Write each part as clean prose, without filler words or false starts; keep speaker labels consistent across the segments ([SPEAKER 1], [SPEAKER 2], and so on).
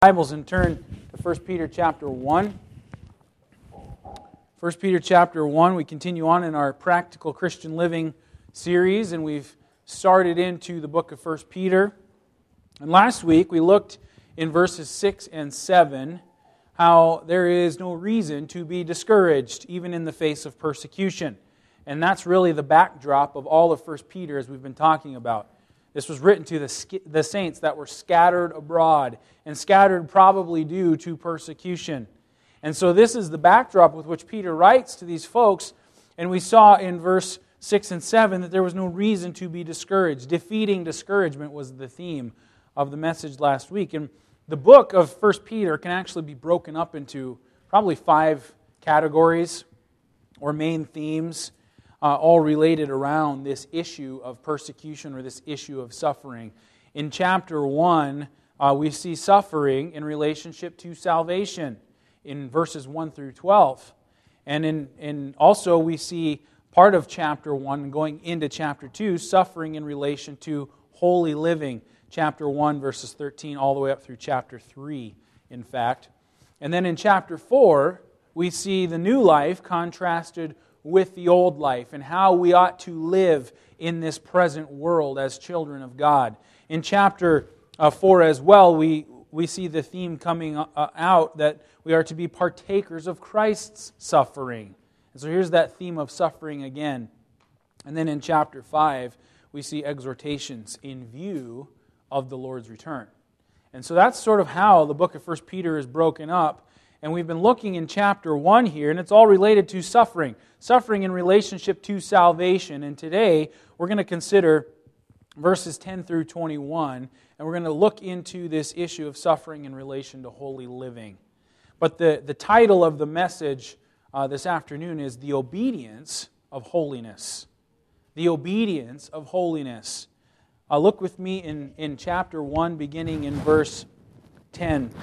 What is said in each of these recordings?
[SPEAKER 1] Bibles and turn to 1 Peter chapter 1. 1 Peter chapter 1, we continue on in our Practical Christian Living series, and we've started into the book of 1 Peter. And last week we looked in verses 6 and 7 how there is no reason to be discouraged, even in the face of persecution. And that's really the backdrop of all of 1 Peter as we've been talking about. This was written to the saints that were scattered abroad, and scattered probably due to persecution. And so this is the backdrop with which Peter writes to these folks, and we saw in verse 6 and 7 that there was no reason to be discouraged. Defeating discouragement was the theme of the message last week. And the book of 1 Peter can actually be broken up into probably 5 categories or main themes, all related around this issue of persecution or this issue of suffering. In chapter 1, we see suffering in relationship to salvation in verses 1 through 12. And also we see part of chapter 1 going into chapter 2, suffering in relation to holy living. Chapter 1, verses 13 all the way up through chapter 3, in fact. And then in chapter 4, we see the new life contrasted with the old life and how we ought to live in this present world as children of God. In chapter 4 as well, we see the theme coming out that we are to be partakers of Christ's suffering. And so here's that theme of suffering again. And then in chapter 5, we see exhortations in view of the Lord's return. And so that's sort of how the book of 1 Peter is broken up. And we've been looking in chapter 1 here, and it's all related to suffering. Suffering in relationship to salvation. And today, we're going to consider verses 10 through 21, and we're going to look into this issue of suffering in relation to holy living. But the title of the message this afternoon is The Obedience of Holiness. The Obedience of Holiness. Look with me in chapter 1, beginning in verse 10.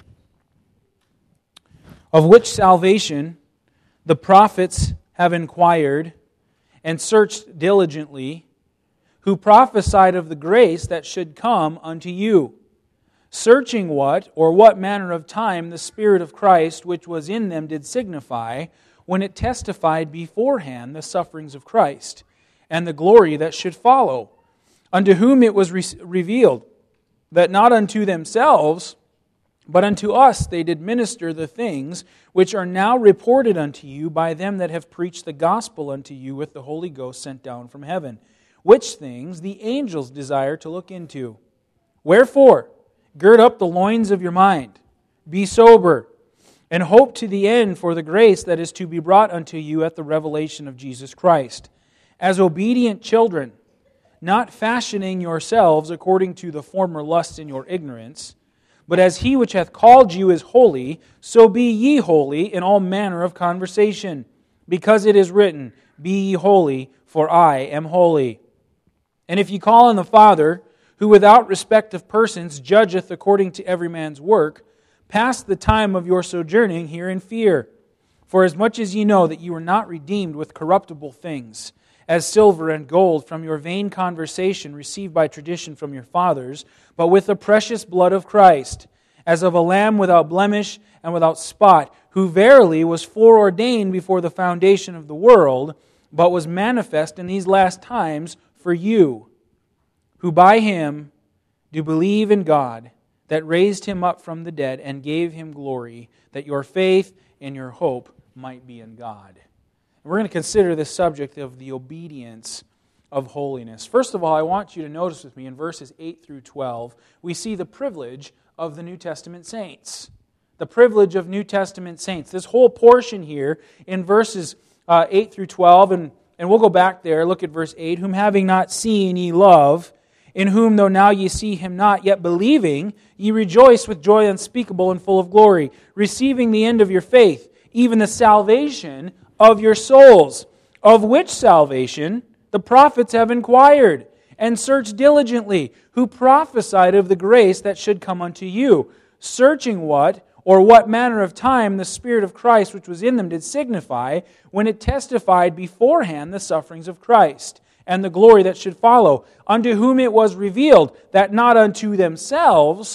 [SPEAKER 1] Of which salvation the prophets have inquired and searched diligently, who prophesied of the grace that should come unto you, searching what manner of time the Spirit of Christ which was in them did signify, when it testified beforehand the sufferings of Christ, and the glory that should follow, unto whom it was revealed, that not unto themselves, but unto us they did minister the things which are now reported unto you by them that have preached the gospel unto you with the Holy Ghost sent down from heaven, which things the angels desire to look into. Wherefore, gird up the loins of your mind, be sober, and hope to the end for the grace that is to be brought unto you at the revelation of Jesus Christ. As obedient children, not fashioning yourselves according to the former lusts in your ignorance, but as He which hath called you is holy, so be ye holy in all manner of conversation. Because it is written, Be ye holy, for I am holy. And if ye call on the Father, who without respect of persons judgeth according to every man's work, pass the time of your sojourning here in fear. For as much as ye know that ye were not redeemed with corruptible things, as silver and gold from your vain conversation received by tradition from your fathers, but with the precious blood of Christ, as of a lamb without blemish and without spot, who verily was foreordained before the foundation of the world, but was manifest in these last times for you, who by Him do believe in God, that raised Him up from the dead and gave Him glory, that your faith and your hope might be in God. We're going to consider this subject of the obedience of holiness. First of all, I want you to notice with me in verses 8 through 12, we see the privilege of the New Testament saints. The privilege of New Testament saints. This whole portion here in verses 8 through 12, and we'll go back there, look at verse 8, whom having not seen ye love, in whom though now ye see Him not, yet believing, ye rejoice with joy unspeakable and full of glory, receiving the end of your faith, even the salvation of your souls, of which salvation the prophets have inquired and searched diligently, who prophesied of the grace that should come unto you, searching what manner of time the Spirit of Christ which was in them did signify, when it testified beforehand the sufferings of Christ, and the glory that should follow, unto whom it was revealed that not unto themselves,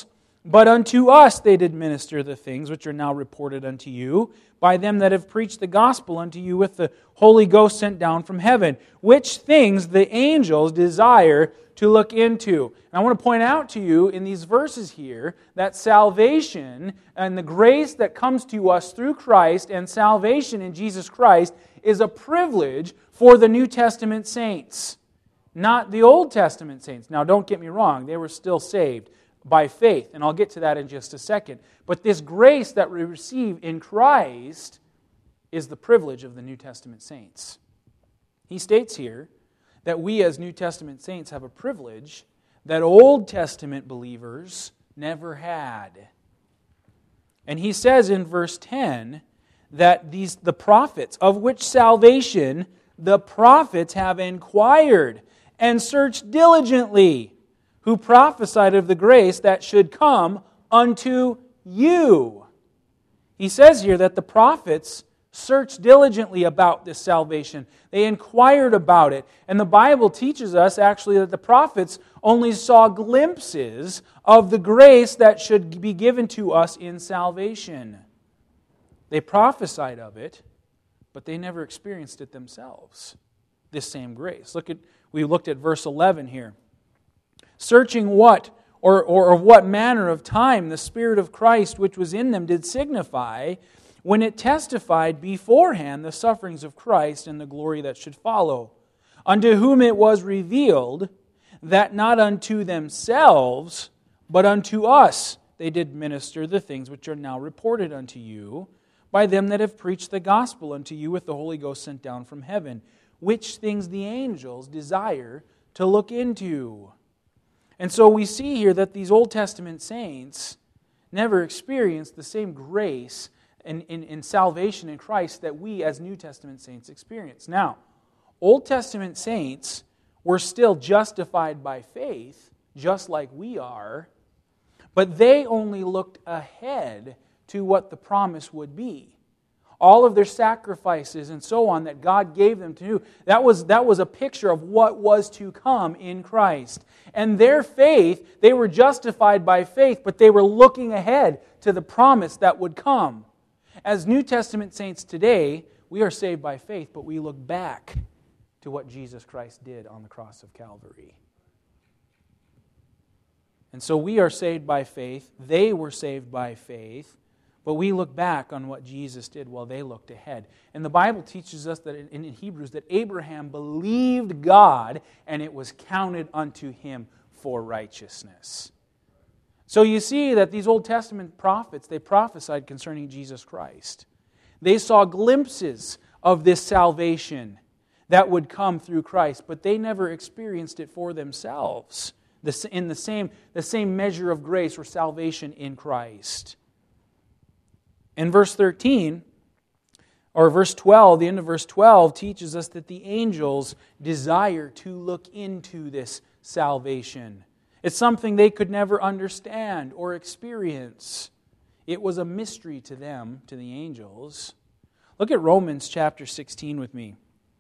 [SPEAKER 1] But unto us they did minister the things which are now reported unto you by them that have preached the gospel unto you with the Holy Ghost sent down from heaven, which things the angels desire to look into. And I want to point out to you in these verses here that salvation and the grace that comes to us through Christ and salvation in Jesus Christ is a privilege for the New Testament saints, not the Old Testament saints. Now, don't get me wrong, they were still saved by faith, and I'll get to that in just a second. But this grace that we receive in Christ is the privilege of the New Testament saints. He states here that we as New Testament saints have a privilege that Old Testament believers never had. And he says in verse 10 that the prophets, of which salvation the prophets have inquired and searched diligently, who prophesied of the grace that should come unto you. He says here that the prophets searched diligently about this salvation. They inquired about it. And the Bible teaches us actually that the prophets only saw glimpses of the grace that should be given to us in salvation. They prophesied of it, but they never experienced it themselves, this same grace. We looked at verse 11 here. Searching what, or of what manner of time the Spirit of Christ which was in them did signify, when it testified beforehand the sufferings of Christ and the glory that should follow, unto whom it was revealed that not unto themselves, but unto us they did minister the things which are now reported unto you, by them that have preached the gospel unto you with the Holy Ghost sent down from heaven, which things the angels desire to look into. And so we see here that these Old Testament saints never experienced the same grace in salvation in Christ that we as New Testament saints experience. Now, Old Testament saints were still justified by faith, just like we are, but they only looked ahead to what the promise would be. All of their sacrifices and so on that God gave them to do, that was a picture of what was to come in Christ. And their faith, they were justified by faith, but they were looking ahead to the promise that would come. As New Testament saints today, we are saved by faith, but we look back to what Jesus Christ did on the cross of Calvary. And so we are saved by faith, they were saved by faith, but we look back on what Jesus did while they looked ahead. And the Bible teaches us that in Hebrews that Abraham believed God and it was counted unto him for righteousness. So you see that these Old Testament prophets, they prophesied concerning Jesus Christ. They saw glimpses of this salvation that would come through Christ, but they never experienced it for themselves in the same measure of grace or salvation in Christ. In verse 13, or verse 12, the end of verse 12 teaches us that the angels desire to look into this salvation. It's something they could never understand or experience. It was a mystery to them, to the angels. Look at Romans chapter 16 with me.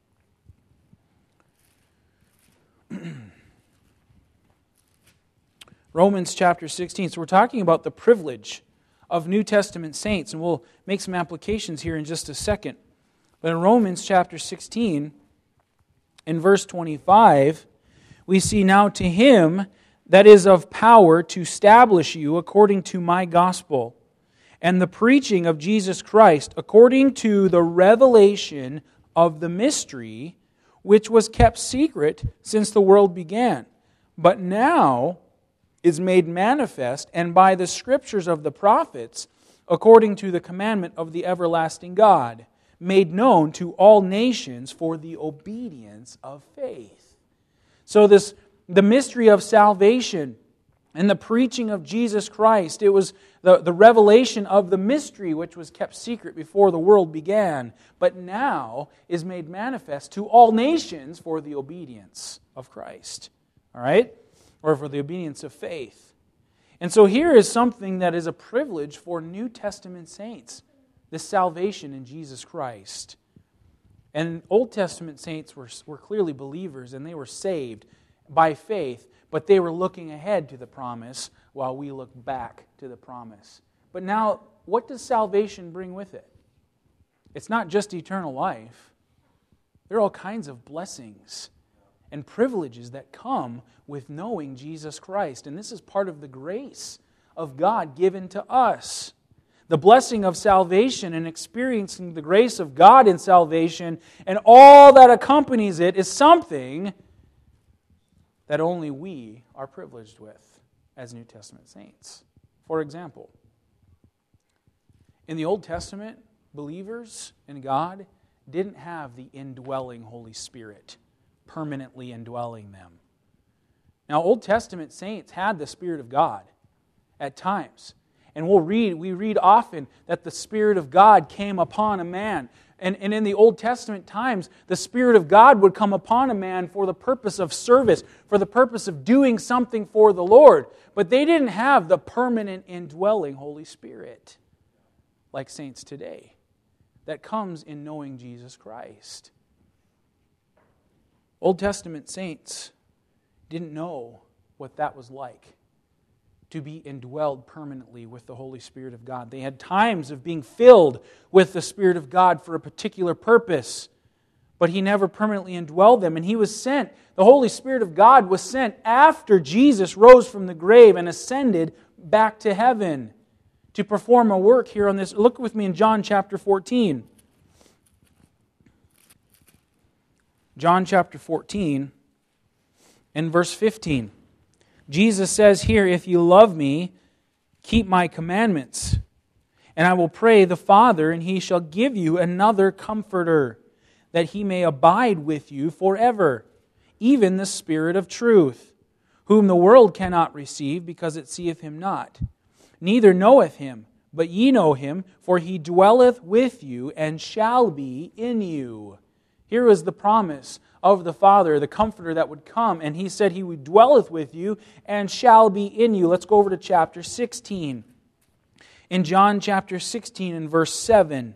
[SPEAKER 1] Romans chapter 16. So we're talking about the privilege of New Testament saints, and we'll make some applications here in just a second. But in Romans chapter 16, in verse 25, we see, now to him that is of power to establish you according to my gospel, and the preaching of Jesus Christ according to the revelation of the mystery, which was kept secret since the world began, but now is made manifest, and by the scriptures of the prophets, according to the commandment of the everlasting God, made known to all nations for the obedience of faith. So the mystery of salvation and the preaching of Jesus Christ, it was the revelation of the mystery which was kept secret before the world began, but now is made manifest to all nations for the obedience of Christ. All right? Or for the obedience of faith. And so here is something that is a privilege for New Testament saints, this salvation in Jesus Christ. And Old Testament saints were clearly believers, and they were saved by faith, But they were looking ahead to the promise while we look back to the promise. But now, what does salvation bring with it? It's not just eternal life. There are all kinds of blessings and privileges that come with knowing Jesus Christ. And this is part of the grace of God given to us. The blessing of salvation and experiencing the grace of God in salvation and all that accompanies it is something that only we are privileged with as New Testament saints. For example, in the Old Testament, believers in God didn't have the indwelling Holy Spirit permanently indwelling them. Now, Old Testament saints had the Spirit of God at times. And we read often that the Spirit of God came upon a man. And in the Old Testament times, the Spirit of God would come upon a man for the purpose of service, for the purpose of doing something for the Lord. But they didn't have the permanent indwelling Holy Spirit like saints today that comes in knowing Jesus Christ. Old Testament saints didn't know what that was like, to be indwelled permanently with the Holy Spirit of God. They had times of being filled with the Spirit of God for a particular purpose, but He never permanently indwelled them. And He was sent, the Holy Spirit of God was sent after Jesus rose from the grave and ascended back to heaven to perform a work here on this. Look with me in John chapter 14. John chapter 14 and verse 15. Jesus says here, "If you love me, keep my commandments. And I will pray the Father, and He shall give you another Comforter, that He may abide with you forever, even the Spirit of truth, whom the world cannot receive, because it seeth Him not, neither knoweth Him. But ye know Him, for He dwelleth with you, and shall be in you." Here was the promise of the Father, the Comforter that would come. And He said He dwelleth with you and shall be in you. Let's go over to chapter 16. In John chapter 16 and verse 7.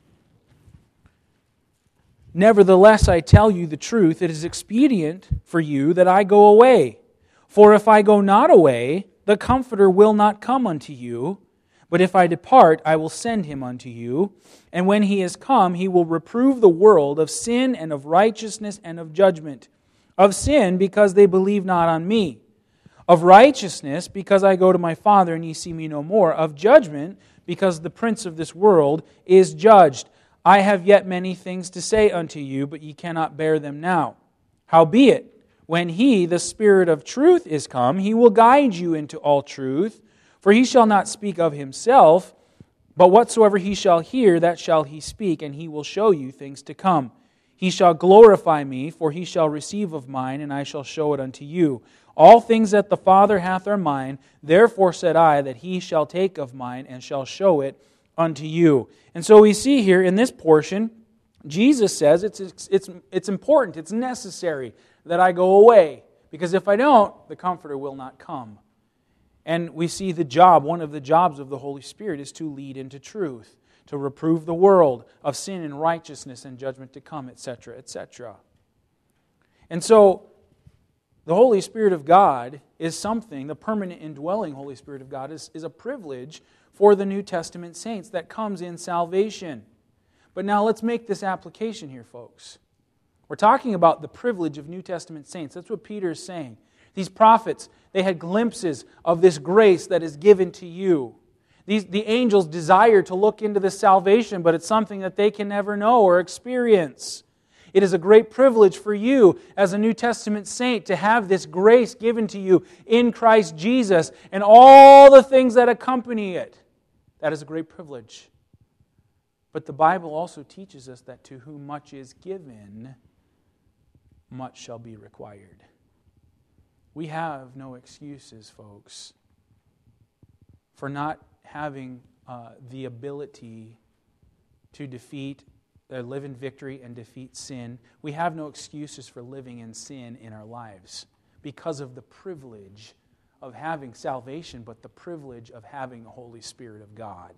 [SPEAKER 1] "Nevertheless, I tell you the truth, it is expedient for you that I go away. For if I go not away, the Comforter will not come unto you. But if I depart, I will send Him unto you. And when He is come, He will reprove the world of sin and of righteousness and of judgment. Of sin, because they believe not on me. Of righteousness, because I go to my Father, and ye see me no more. Of judgment, because the prince of this world is judged. I have yet many things to say unto you, but ye cannot bear them now. Howbeit, when He, the Spirit of truth, is come, He will guide you into all truth. For He shall not speak of Himself, but whatsoever He shall hear, that shall He speak, and He will show you things to come. He shall glorify me, for He shall receive of mine, and I shall show it unto you. All things that the Father hath are mine, therefore said I, that He shall take of mine, and shall show it unto you." And so we see here in this portion, Jesus says it's important, it's necessary that I go away, because if I don't, the Comforter will not come. And we see one of the jobs of the Holy Spirit is to lead into truth, to reprove the world of sin and righteousness and judgment to come, etc., etc. And so, the Holy Spirit of God is something, the permanent indwelling Holy Spirit of God is a privilege for the New Testament saints that comes in salvation. But now let's make this application here, folks. We're talking about the privilege of New Testament saints. That's what Peter is saying. These prophets, they had glimpses of this grace that is given to you. The angels desire to look into this salvation, but it's something that they can never know or experience. It is a great privilege for you as a New Testament saint to have this grace given to you in Christ Jesus and all the things that accompany it. That is a great privilege. But the Bible also teaches us that to whom much is given, much shall be required. We have no excuses, folks, for not having the ability to live in victory and defeat sin. We have no excuses for living in sin in our lives because of the privilege of having salvation, but the privilege of having the Holy Spirit of God.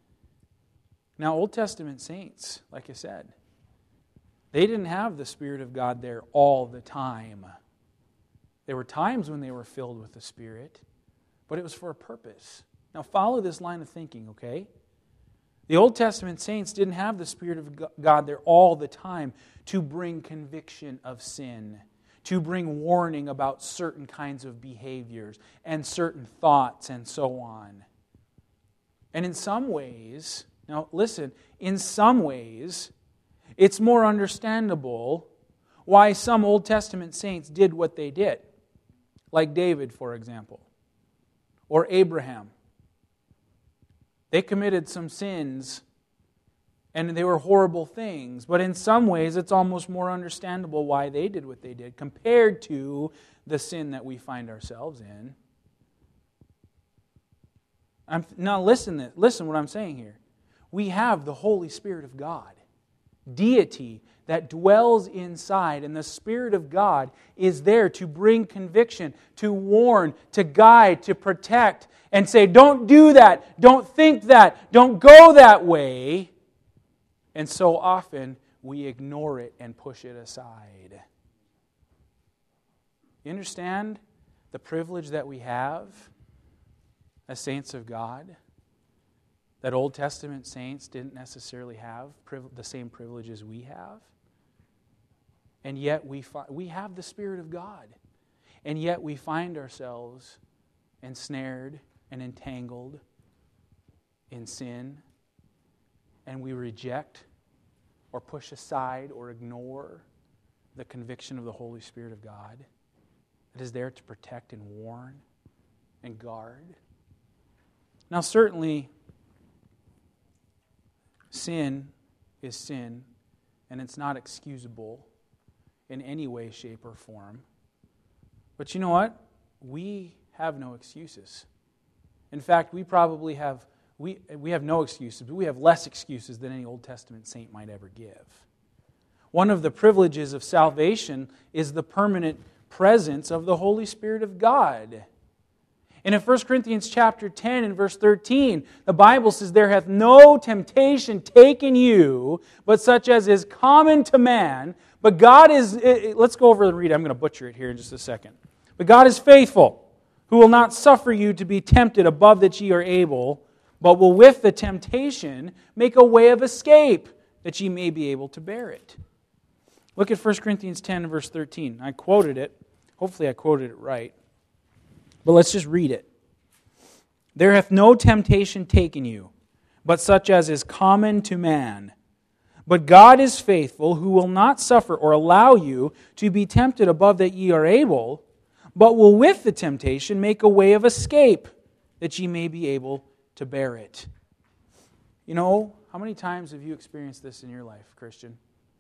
[SPEAKER 1] Now, Old Testament saints, like I said, they didn't have the Spirit of God there all the time. There were times when they were filled with the Spirit, but it was for a purpose. Now follow this line of thinking, okay? The Old Testament saints didn't have the Spirit of God there all the time to bring conviction of sin, to bring warning about certain kinds of behaviors and certain thoughts and so on. And in some ways, now listen, in some ways, it's more understandable why some Old Testament saints did what they did. Like David, for example, or Abraham. They committed some sins, and they were horrible things. But in some ways, it's almost more understandable why they did what they did compared to the sin that we find ourselves in. Now listen what I'm saying here. We have the Holy Spirit of God, deity that dwells inside, and the Spirit of God is there to bring conviction, to warn, to guide, to protect, and say, don't do that, don't think that, don't go that way. And so often we ignore it and push it aside. You understand the privilege that we have as saints of God? That Old Testament saints didn't necessarily have the same privileges we have. And yet we have the Spirit of God. And yet we find ourselves ensnared and entangled in sin. And we reject or push aside or ignore the conviction of the Holy Spirit of God that is there to protect and warn and guard. Now certainly, sin is sin, and it's not excusable in any way, shape, or form. But you know what? We have no excuses. In fact, we probably have we have no excuses, but we have less excuses than any Old Testament saint might ever give. One of the privileges of salvation is the permanent presence of the Holy Spirit of God. And in 1 Corinthians chapter 10 and verse 13, the Bible says, "There hath no temptation taken you, but such as is common to man. But God is," let's go over and read it. I'm going to butcher it here in just a second. "But God is faithful, who will not suffer you to be tempted above that ye are able, but will with the temptation make a way of escape, that ye may be able to bear it." Look at 1 Corinthians 10 and verse 13. I quoted it. Hopefully I quoted it right. But let's just read it. "There hath no temptation taken you, but such as is common to man. But God is faithful, who will not suffer or allow you to be tempted above that ye are able, but will with the temptation make a way of escape, that ye may be able to bear it." You know, how many times have you experienced this in your life, Christian?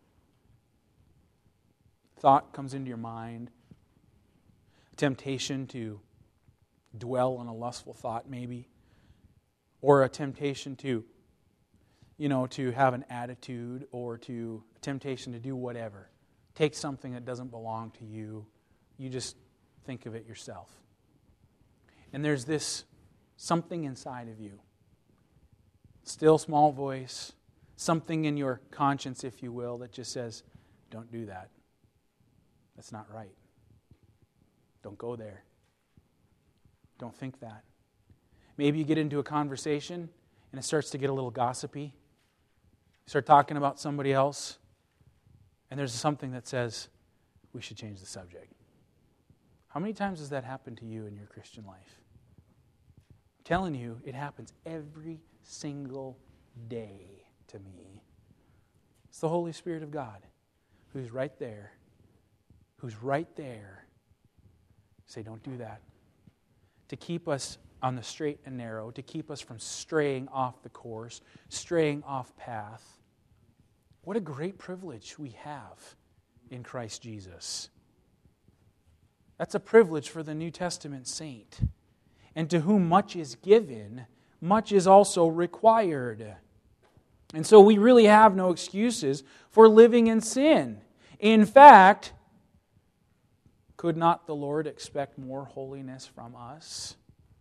[SPEAKER 1] Thought comes into your mind, temptation to dwell on a lustful thought maybe, or a temptation to, to have an attitude, or a temptation to do whatever. Take something that doesn't belong to you. You just think of it yourself. And there's this something inside of you, still small voice, something in your conscience, if you will, that just says, don't do that. That's not right. Don't go there. Don't think that. Maybe you get into a conversation and it starts to get a little gossipy. You start talking about somebody else, and there's something that says, we should change the subject. How many times has that happened to you in your Christian life? I'm telling you, it happens every single day to me. It's the Holy Spirit of God who's right there. Say, don't do that. To keep us on the straight and narrow, to keep us from straying off the course, straying off path. What a great privilege we have in Christ Jesus. That's a privilege for the New Testament saint. And to whom much is given, much is also required. And so we really have no excuses for living in sin. In fact, could not the Lord expect more holiness from us?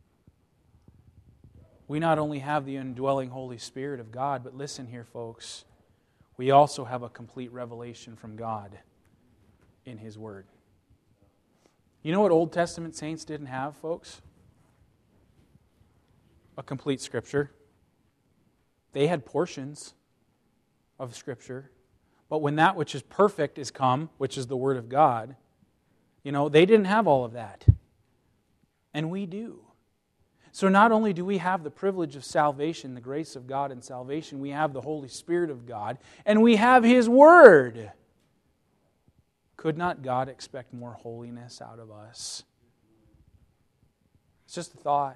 [SPEAKER 1] We not only have the indwelling Holy Spirit of God, but listen here, folks, we also have a complete revelation from God in His Word. You know what Old Testament saints didn't have, folks? A complete Scripture. They had portions of Scripture. But when that which is perfect is come, which is the Word of God, they didn't have all of that. And we do. So not only do we have the privilege of salvation, the grace of God in salvation, we have the Holy Spirit of God, and we have His Word. Could not God expect more holiness out of us? It's just a thought.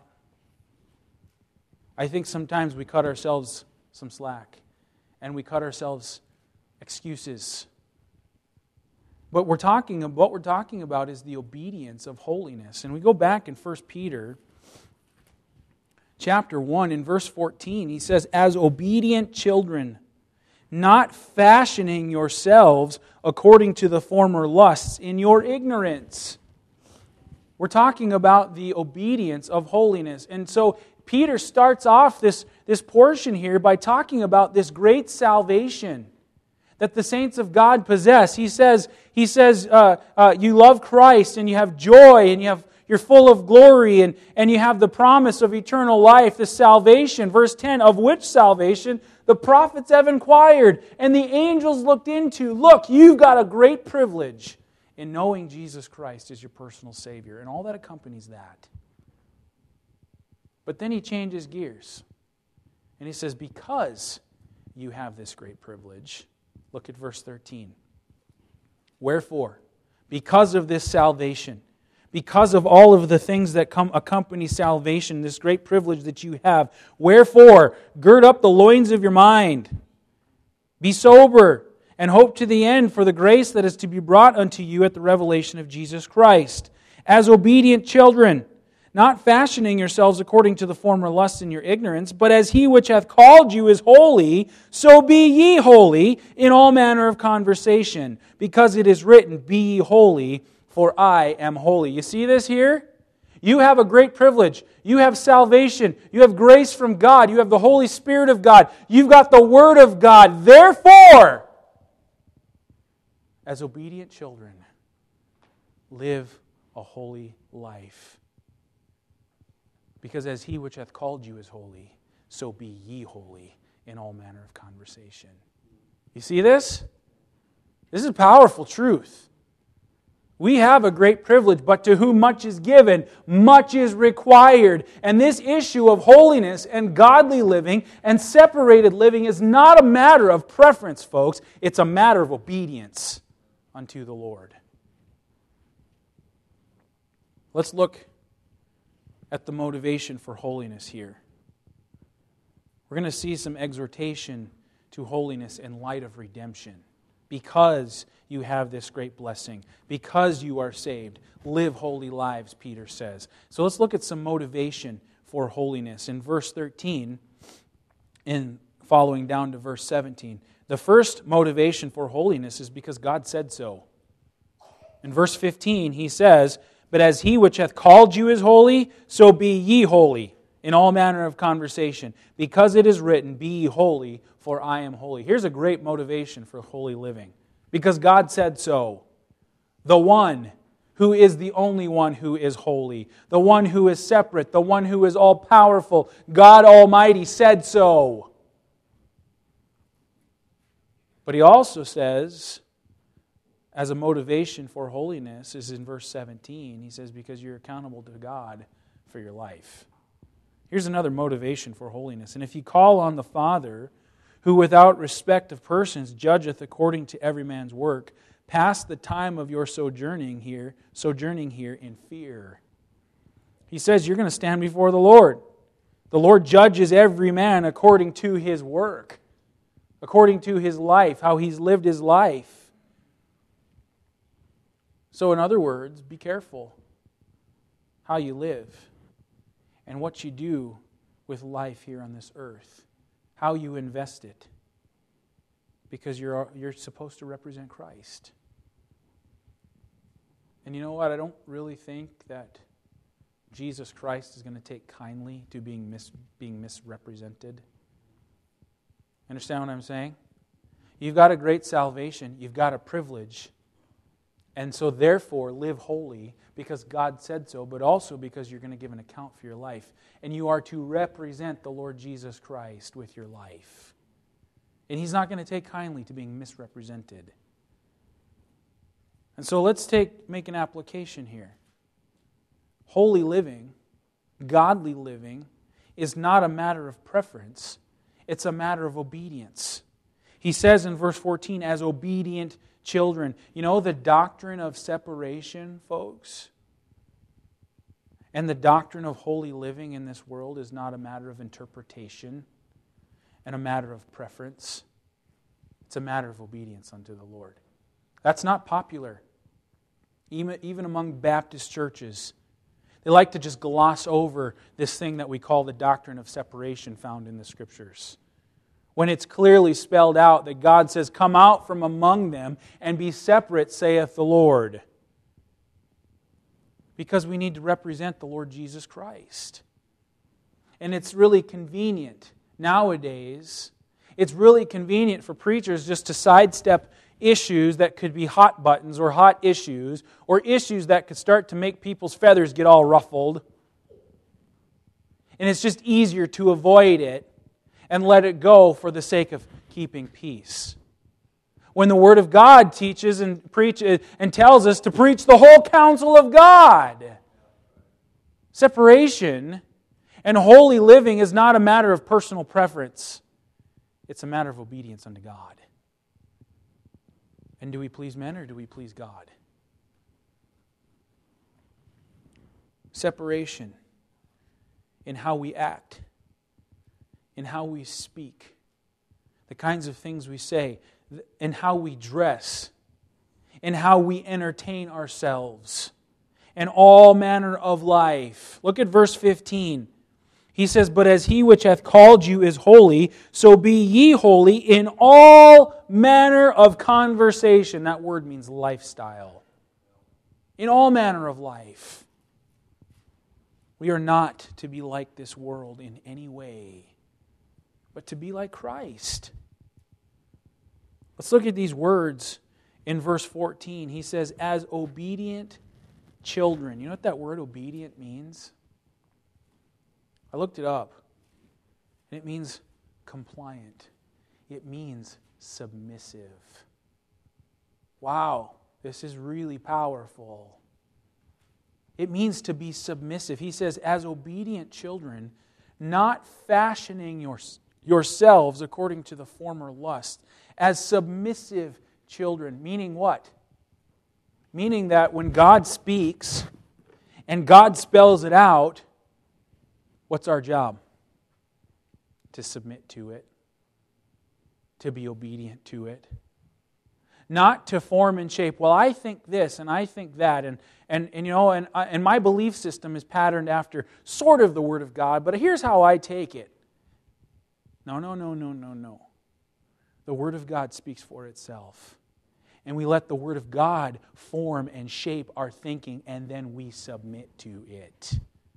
[SPEAKER 1] I think sometimes we cut ourselves some slack, and we cut ourselves excuses. But what we're talking about is the obedience of holiness. And we go back in 1 Peter chapter 1 in verse 14, he says, "As obedient children, not fashioning yourselves according to the former lusts in your ignorance." We're talking about the obedience of holiness. And so Peter starts off this portion here by talking about this great salvation that the saints of God possess. He says, you love Christ and you have joy and you're full of glory and you have the promise of eternal life, the salvation. Verse 10, of which salvation the prophets have inquired and the angels looked into. Look, you've got a great privilege in knowing Jesus Christ as your personal Savior and all that accompanies that. But then he changes gears and he says, because you have this great privilege, look at verse 13. Wherefore, because of this salvation, because of all of the things that accompany salvation, this great privilege that you have, wherefore, gird up the loins of your mind, be sober, and hope to the end for the grace that is to be brought unto you at the revelation of Jesus Christ. As obedient children, not fashioning yourselves according to the former lusts in your ignorance, but as He which hath called you is holy, so be ye holy in all manner of conversation, because it is written, Be ye holy, for I am holy. You see this here? You have a great privilege. You have salvation. You have grace from God. You have the Holy Spirit of God. You've got the Word of God. Therefore, as obedient children, live a holy life. Because as He which hath called you is holy, so be ye holy in all manner of conversation. You see this? This is powerful truth. We have a great privilege, but to whom much is given, much is required. And this issue of holiness and godly living and separated living is not a matter of preference, folks. It's a matter of obedience unto the Lord. Let's look at the motivation for holiness here. We're going to see some exhortation to holiness in light of redemption. Because you have this great blessing, because you are saved, live holy lives, Peter says. So let's look at some motivation for holiness. In verse 13, and following down to verse 17, the first motivation for holiness is because God said so. In verse 15, he says, But as He which hath called you is holy, so be ye holy in all manner of conversation. Because it is written, Be ye holy, for I am holy. Here's a great motivation for holy living. Because God said so. The one who is the only one who is holy. The one who is separate. The one who is all-powerful. God Almighty said so. But He also says, as a motivation for holiness, is in verse 17. He says, because you're accountable to God for your life. Here's another motivation for holiness. And if you call on the Father, who without respect of persons judgeth according to every man's work, pass the time of your sojourning here in fear. He says you're going to stand before the Lord. The Lord judges every man according to his work, according to his life, how he's lived his life. So in other words, be careful how you live and what you do with life here on this earth. How you invest it. Because you're supposed to represent Christ. And you know what? I don't really think that Jesus Christ is going to take kindly to being misrepresented. Understand what I'm saying? You've got a great salvation. You've got a privilege. And so therefore, live holy because God said so, but also because you're going to give an account for your life. And you are to represent the Lord Jesus Christ with your life. And He's not going to take kindly to being misrepresented. And so let's make an application here. Holy living, godly living, is not a matter of preference. It's a matter of obedience. He says in verse 14, as obedient children. You know the doctrine of separation, folks? And the doctrine of holy living in this world is not a matter of interpretation and a matter of preference. It's a matter of obedience unto the Lord. That's not popular, even among Baptist churches. They like to just gloss over this thing that we call the doctrine of separation found in the Scriptures. When it's clearly spelled out that God says, come out from among them and be separate, saith the Lord. Because we need to represent the Lord Jesus Christ. And it's really convenient nowadays. It's really convenient for preachers just to sidestep issues that could be hot buttons or hot issues or issues that could start to make people's feathers get all ruffled. And it's just easier to avoid it and let it go for the sake of keeping peace. When the Word of God teaches and preaches and tells us to preach the whole counsel of God. Separation and holy living is not a matter of personal preference. It's a matter of obedience unto God. And do we please men or do we please God? Separation in how we act, in how we speak, the kinds of things we say, in how we dress, in how we entertain ourselves, and all manner of life. Look at verse 15. He says, but as He which hath called you is holy, so be ye holy in all manner of conversation. That word means lifestyle. In all manner of life. We are not to be like this world in any way, but to be like Christ. Let's look at these words in verse 14. He says, as obedient children. You know what that word obedient means? I looked it up, and it means compliant. It means submissive. Wow, this is really powerful. It means to be submissive. He says, as obedient children, not fashioning yourselves according to the former lust, as submissive children. Meaning what? Meaning that when God speaks and God spells it out, what's our job? To submit to it. To be obedient to it. Not to form and shape, well, I think this and I think that, and my belief system is patterned after sort of the Word of God, but here's how I take it. No. The Word of God speaks for itself. And we let the Word of God form and shape our thinking, and then we submit to it.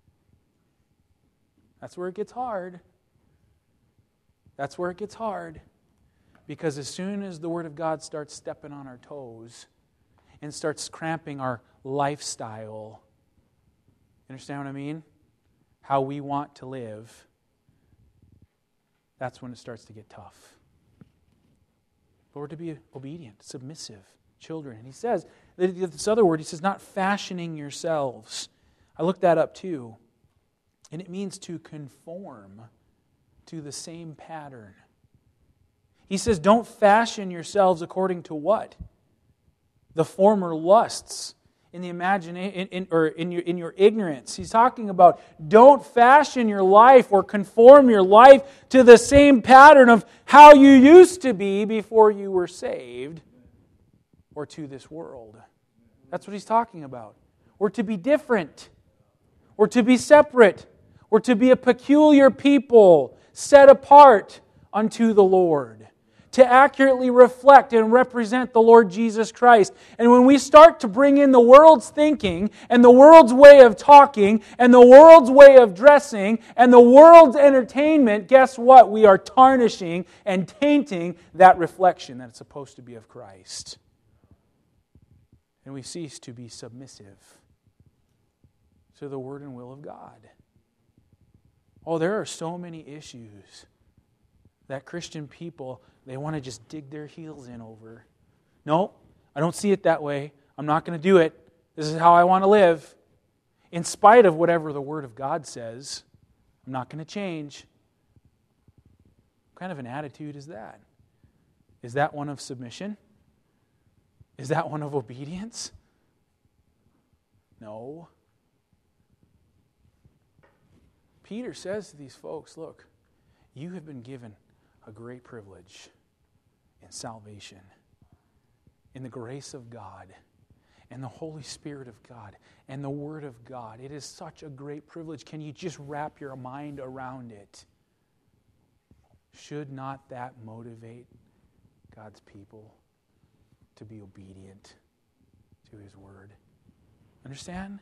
[SPEAKER 1] That's where it gets hard. That's where it gets hard. Because as soon as the Word of God starts stepping on our toes and starts cramping our lifestyle, you understand what I mean? How we want to live, that's when it starts to get tough. But we're to be obedient, submissive children. And he says, this other word, he says, not fashioning yourselves. I looked that up too. And it means to conform to the same pattern. He says, don't fashion yourselves according to what? The former lusts in the imagination or in your ignorance. He's talking about don't fashion your life or conform your life to the same pattern of how you used to be before you were saved or to this world. That's what he's talking about. We're to be different. We're to be separate. We're to be a peculiar people set apart unto the Lord, to accurately reflect and represent the Lord Jesus Christ. And when we start to bring in the world's thinking and the world's way of talking and the world's way of dressing and the world's entertainment, guess what? We are tarnishing and tainting that reflection that it's supposed to be of Christ. and we cease to be submissive to the word and will of God. Oh, there are so many issues that Christian people, they want to just dig their heels in over. No, I don't see it that way. I'm not going to do it. This is how I want to live. In spite of whatever the Word of God says, I'm not going to change. What kind of an attitude is that? Is that one of submission? Is that one of obedience? No. Peter says to these folks, look, you have been given a great privilege in salvation, in the grace of God, and the Holy Spirit of God, and the Word of God. It is such a great privilege. Can you just wrap your mind around it? Should not that motivate God's people to be obedient to His Word? Understand?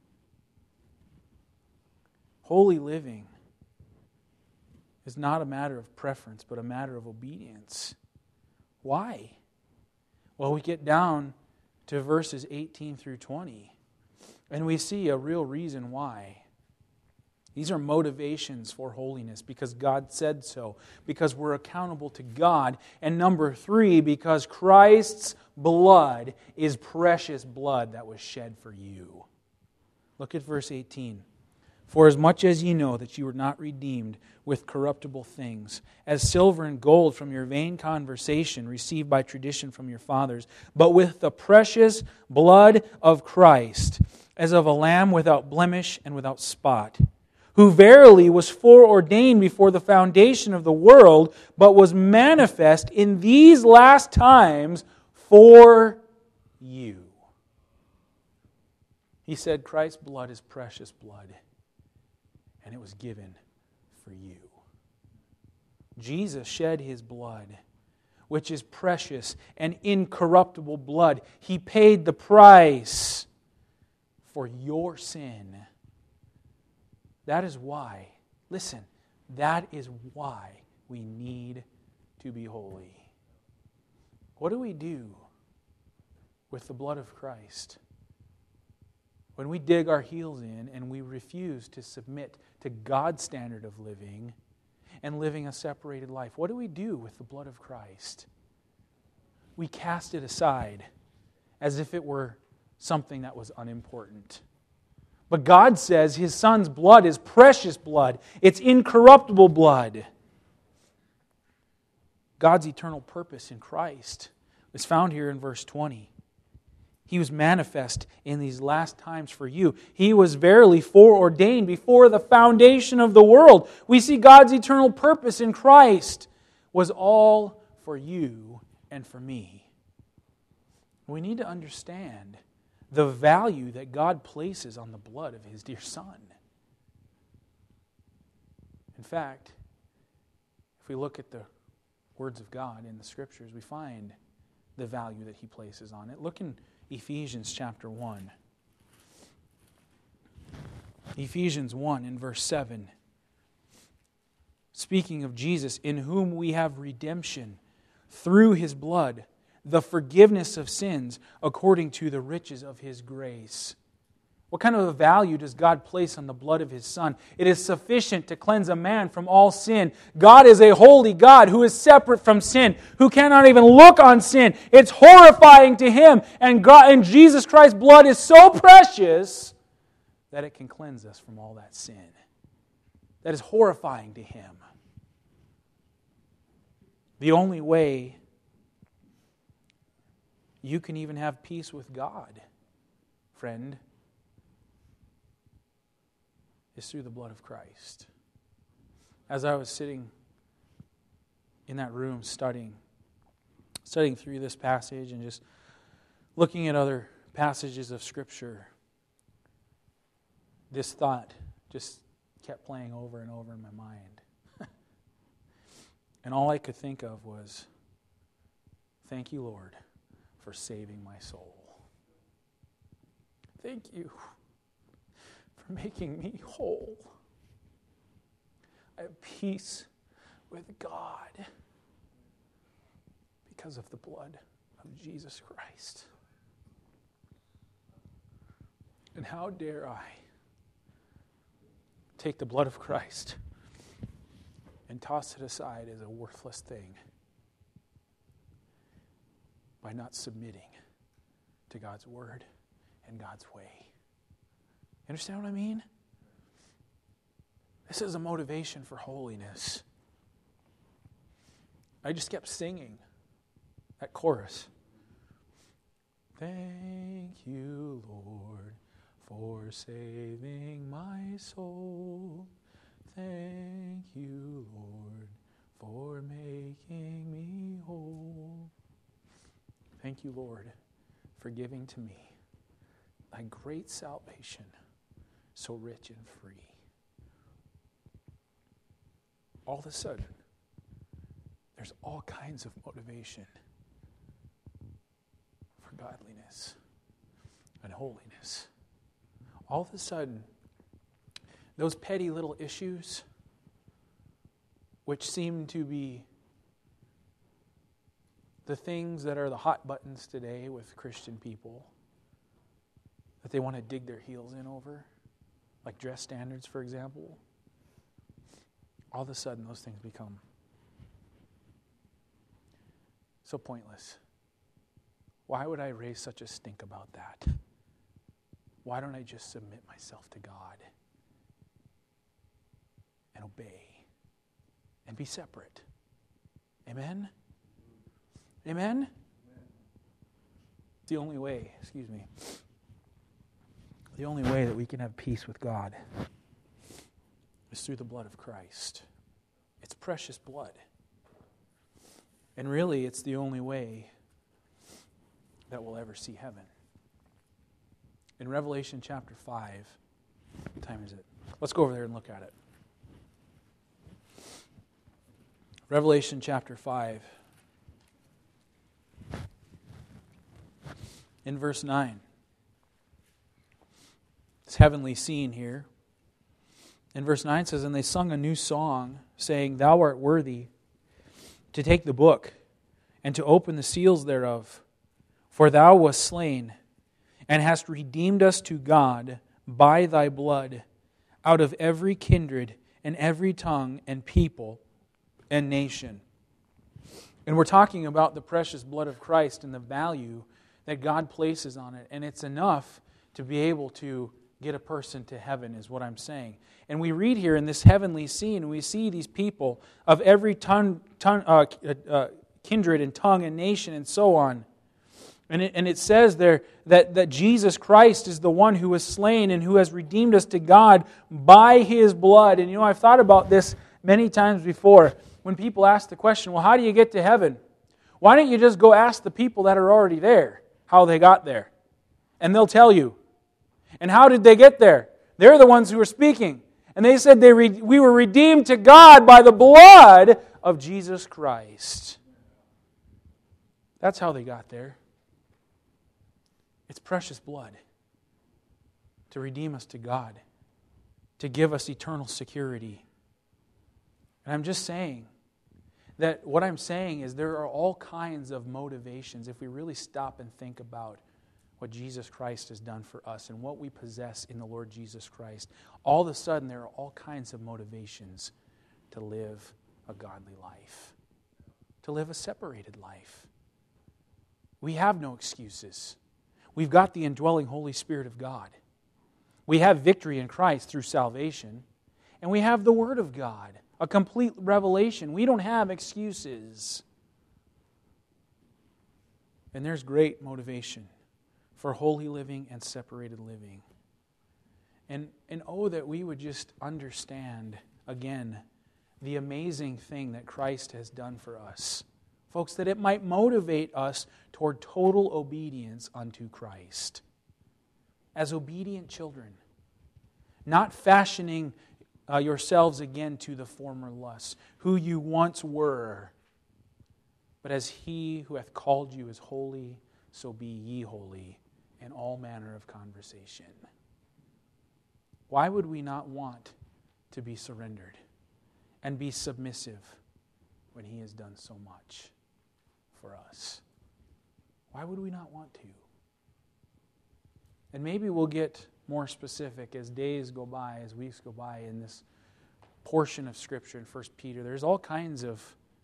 [SPEAKER 1] Holy living is not a matter of preference, but a matter of obedience. Why? Well, we get down to verses 18 through 20, and we see a real reason why. These are motivations for holiness because God said so, because we're accountable to God, and number 3, because Christ's blood is precious blood that was shed for you. Look at verse 18. For as much as ye know that you were not redeemed with corruptible things, as silver and gold from your vain conversation received by tradition from your fathers, but with the precious blood of Christ, as of a lamb without blemish and without spot, who verily was foreordained before the foundation of the world, but was manifest in these last times for you. He said Christ's blood is precious blood, and it was given for you. Jesus shed His blood, which is precious and incorruptible blood. He paid the price for your sin. That is why, listen, that is why we need to be holy. What do we do with the blood of Christ? When we dig our heels in and we refuse to submit to God's standard of living and living a separated life, what do we do with the blood of Christ? We cast it aside as if it were something that was unimportant. But God says His Son's blood is precious blood. It's incorruptible blood. God's eternal purpose in Christ is found here in verse 20. He was manifest in these last times for you. He was verily foreordained before the foundation of the world. We see God's eternal purpose in Christ was all for you and for me. We need to understand the value that God places on the blood of His dear Son. In fact, if we look at the words of God in the Scriptures, we find the value that He places on it. Look in Ephesians chapter 1. Ephesians 1 in verse 7. Speaking of Jesus, in whom we have redemption through His blood, the forgiveness of sins according to the riches of His grace. What kind of a value does God place on the blood of His Son? It is sufficient to cleanse a man from all sin. God is a holy God who is separate from sin, who cannot even look on sin. It's horrifying to Him. And Jesus Christ's blood is so precious that it can cleanse us from all that sin. That is horrifying to Him. The only way you can even have peace with God, friend, is through the blood of Christ. As I was sitting in that room studying through this passage and just looking at other passages of Scripture, this thought just kept playing over and over in my mind. And all I could think of was, thank you, Lord, for saving my soul. Thank you for making me whole. I have peace with God because of the blood of Jesus Christ. And how dare I take the blood of Christ and toss it aside as a worthless thing by not submitting to God's word and God's way. You understand what I mean? This is a motivation for holiness. I just kept singing that chorus. Thank you, Lord, for saving my soul. Thank you, Lord, for making me whole. Thank you, Lord, for giving to me thy great salvation, so rich and free. All of a sudden, there's all kinds of motivation for godliness and holiness. All of a sudden, those petty little issues, which seem to be the things that are the hot buttons today with Christian people, that they want to dig their heels in over, like dress standards, for example, all of a sudden those things become so pointless. Why would I raise such a stink about that? Why don't I just submit myself to God and obey and be separate? Amen? Amen? The only way, the only way that we can have peace with God is through the blood of Christ. It's precious blood. And really, it's the only way that we'll ever see heaven. In Revelation chapter 5, what time is it? Let's go over there and look at it. Revelation chapter 5. In verse 9. This heavenly scene here. In verse 9 says, "And they sung a new song, saying, Thou art worthy to take the book and to open the seals thereof. For thou wast slain, and hast redeemed us to God by thy blood out of every kindred and every tongue and people and nation." And we're talking about the precious blood of Christ and the value that God places on it. And it's enough to be able to get a person to heaven, is what I'm saying. And we read here in this heavenly scene, and we see these people of every kindred and tongue and nation and so on. And it says there that Jesus Christ is the one who was slain and who has redeemed us to God by His blood. And I've thought about this many times before. When people ask the question, well, how do you get to heaven? Why don't you just go ask the people that are already there how they got there? And they'll tell you. And how did they get there? They're the ones who are speaking. And they said we were redeemed to God by the blood of Jesus Christ. That's how they got there. It's precious blood to redeem us to God, to give us eternal security. And I'm just saying that what I'm saying is there are all kinds of motivations if we really stop and think about what Jesus Christ has done for us and what we possess in the Lord Jesus Christ. All of a sudden, there are all kinds of motivations to live a godly life, to live a separated life. We have no excuses. We've got the indwelling Holy Spirit of God. We have victory in Christ through salvation, and we have the Word of God, a complete revelation. We don't have excuses. And there's great motivation for holy living and separated living. And oh, that we would just understand, again, the amazing thing that Christ has done for us. Folks, that it might motivate us toward total obedience unto Christ. As obedient children. Not fashioning yourselves again to the former lusts, who you once were. But as He who hath called you is holy, so be ye holy in all manner of conversation. Why would we not want to be surrendered and be submissive when He has done so much for us? Why would we not want to? And maybe we'll get more specific as days go by, as weeks go by in this portion of Scripture in 1 Peter. There's all kinds of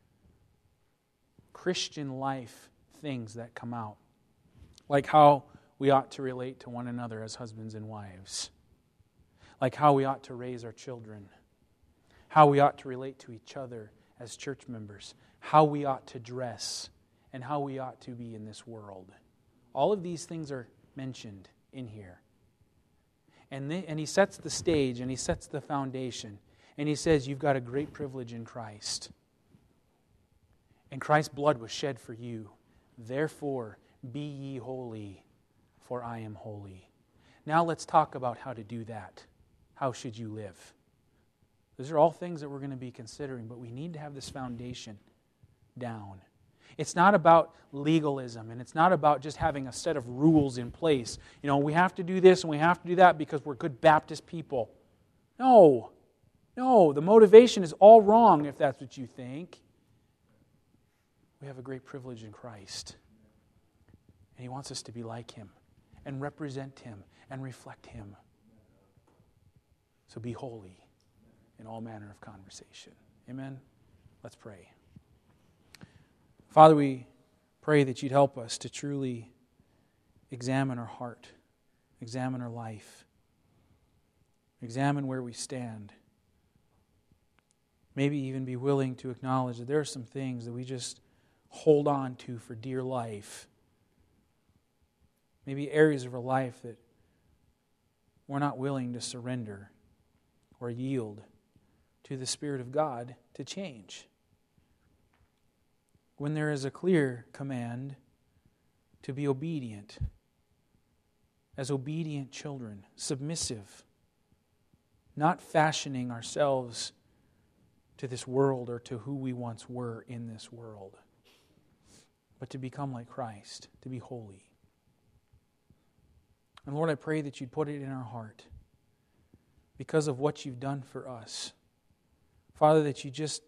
[SPEAKER 1] Christian life things that come out, like how we ought to relate to one another as husbands and wives, like how we ought to raise our children, how we ought to relate to each other as church members, how we ought to dress, and how we ought to be in this world. All of these things are mentioned in here. And he sets the stage, and he sets the foundation, and he says, you've got a great privilege in Christ. And Christ's blood was shed for you. Therefore, be ye holy, for I am holy. Now let's talk about how to do that. How should you live? Those are all things that we're going to be considering, but we need to have this foundation down. It's not about legalism, and it's not about just having a set of rules in place. You know, we have to do this and we have to do that because we're good Baptist people. No, the motivation is all wrong if that's what you think. We have a great privilege in Christ, and He wants us to be like Him and represent Him and reflect Him. So be holy in all manner of conversation. Amen? Let's pray. Father, we pray that You'd help us to truly examine our heart, examine our life, examine where we stand. Maybe even be willing to acknowledge that there are some things that we just hold on to for dear life. Maybe areas of our life that we're not willing to surrender or yield to the Spirit of God to change. When there is a clear command to be obedient, as obedient children, submissive, not fashioning ourselves to this world or to who we once were in this world, but to become like Christ, to be holy. And Lord, I pray that You'd put it in our heart because of what You've done for us. Father, that You just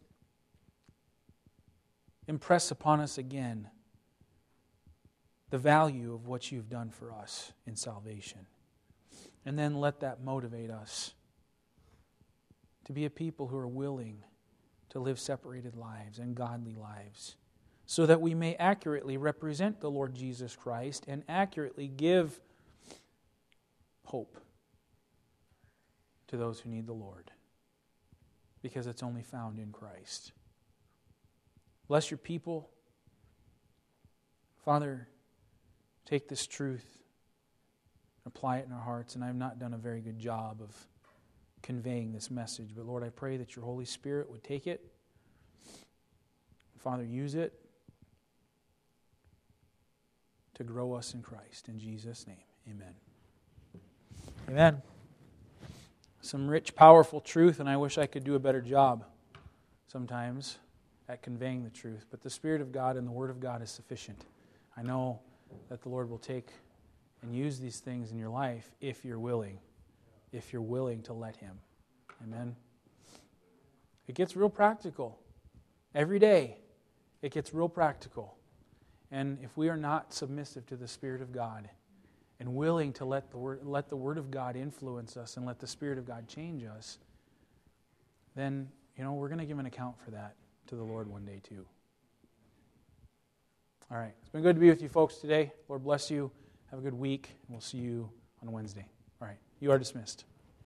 [SPEAKER 1] impress upon us again the value of what You've done for us in salvation. And then let that motivate us to be a people who are willing to live separated lives and godly lives, so that we may accurately represent the Lord Jesus Christ and accurately give hope to those who need the Lord, because it's only found in Christ. Bless Your people. Father, take this truth, apply it in our hearts, and I have not done a very good job of conveying this message, but Lord, I pray that Your Holy Spirit would take it. Father, use it to grow us in Christ. In Jesus' name, amen. Amen. Some rich, powerful truth, and I wish I could do a better job sometimes at conveying the truth. But the Spirit of God and the Word of God is sufficient. I know that the Lord will take and use these things in your life if you're willing to let Him. Amen. It gets real practical. Every day, it gets real practical. And if we are not submissive to the Spirit of God and willing to let the Word of God influence us and let the Spirit of God change us, then, we're going to give an account for that to the Lord one day too. All right. It's been good to be with you folks today. Lord bless you. Have a good week. And we'll see you on Wednesday. All right. You are dismissed.